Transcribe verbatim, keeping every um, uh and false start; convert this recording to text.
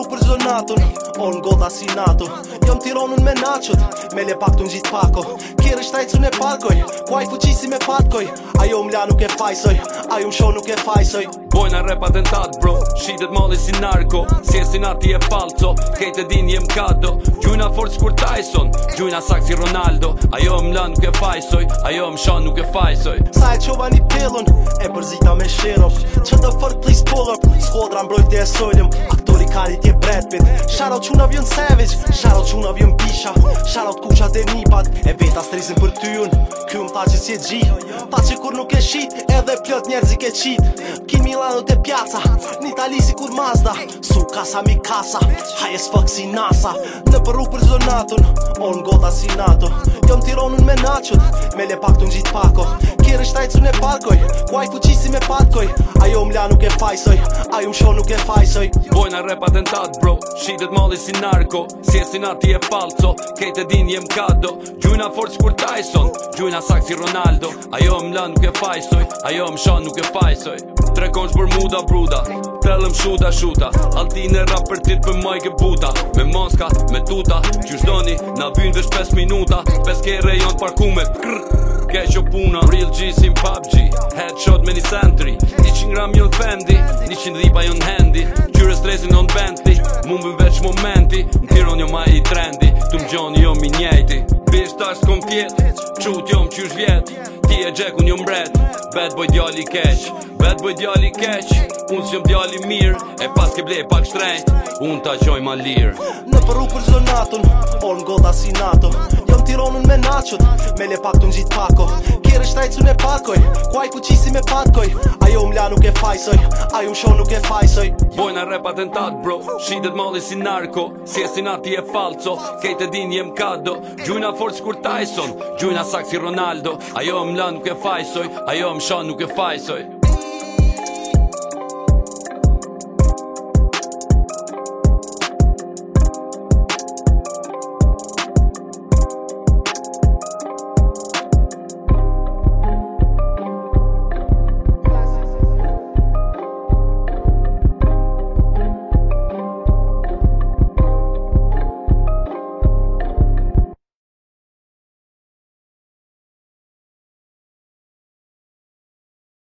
përru për zonatun, on goda si nato. Jom tironun me nachot, me le pak të ngjit pako. Kjerë shtajcu në parkoj, kuaj fuqisi me patkoj. Ajo mla nuk e fajsoj, ajo më show nuk e fajsoj. Bojna rap atentat bro, shitet mali si narko. Sjesin ati e falco, kejt e din jem kado. Gjujna forc kur Tyson, gjujna sak si Ronaldo. Ajo mla nuk e fajsoj, ajo më show nuk e fajsoj. Sa e qova një pillun, e përzita me shirop. Që the fuck please pull up, skodra mbrojt e sojlëm. Aktori karit je Brad Pitt. Shoutout quna vjën Savage, shoutout quna vjën Bisha. Shoutout kuqat e nipat, e veta strizin për tyun. Kjo më tha që si e gjit, tha që kur nuk e shit, edhe plot njerëz i ke qit. Kin Milano te pjaca, n'Itali si kur Mazda. Su casa mi casa, high as fuck si NASA. Në përru për zonatun, on goda si NATO. Jom tironun me nachot, me le pak të ngjit pako. Kjerë shtajcu në parkoj, kuaj fuqisi me patkoj. Ajo mla nuk e fajsoj, ajo më show nuk e fajsoj. Bojna rap atentat bro, shitet mali si narko. Sjesin ati e falco, kejt e din jem kado. Gjujna forc kur Tyson, gjujna sak si Ronaldo. Ajo mla nuk e fajsoj, ajo më show nuk e fajsoj. Tre konç për muda bruda, tellëm shuta shuta. Altine rap për tit për majke buta. Me moska, me tuta, qysh doni, na vynë vesh pesë minuta. Pes kere jon t'parkume, krrr. Keqo puna, real G si P U B G. Headshot me një sentry, njëqind gram jon Fendi, njëqind dhipa jon Handy. Qyre stresin on Bentley, mumbin veç momenti. Në Tiron jo ma i trendi, tu m'gjoni jo mi njejti. Bish tash s'kom pjet, qut jom qysh vjet. Ti e gjek unë jom mbret, bad boy djali keq. Bad boy djali keq, unë s'jom djali mirë. E pas ke ble pak shtrejt, unë ta qoj ma lirë. Në përru për zonatun, on goda si NATO. Jom tironun me nachot, me le pak të ngjit pako. Kjerë shtajcu në parkoj, kuaj fuqisi me patkoj. Ajo mla nuk e fajsoj, ajo më show nuk e fajsoj. Bojna rap atentat bro, shitet mali si narko. Sjesin ati e falco, kejt e din jem kado. Gjujna forc kur Tyson, gjujna sak si Ronaldo. Ajo mla nuk e fajsoj, ajo më show nuk e fajsoj.